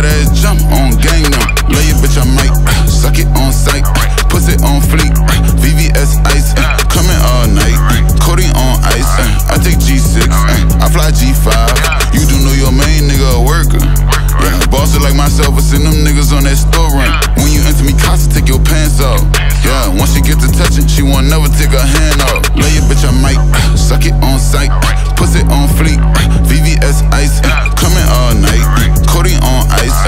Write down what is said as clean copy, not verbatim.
that ass jump on gang now. Lay your bitch, I might suck it on sight. Pussy on fleek, VVS ice. Coming all night, codeine on ice. I take G6, I fly G5. You do know your main nigga a worker. Yeah, boss it like myself, I send them niggas on that store run. When you enter me casa, take your pants off. Yeah, once she get to touching, she won't never take her hand off. Lay your bitch, I might suck it on sight. Pussy on fleek, VVS ice. Coming all night, codeine on ice.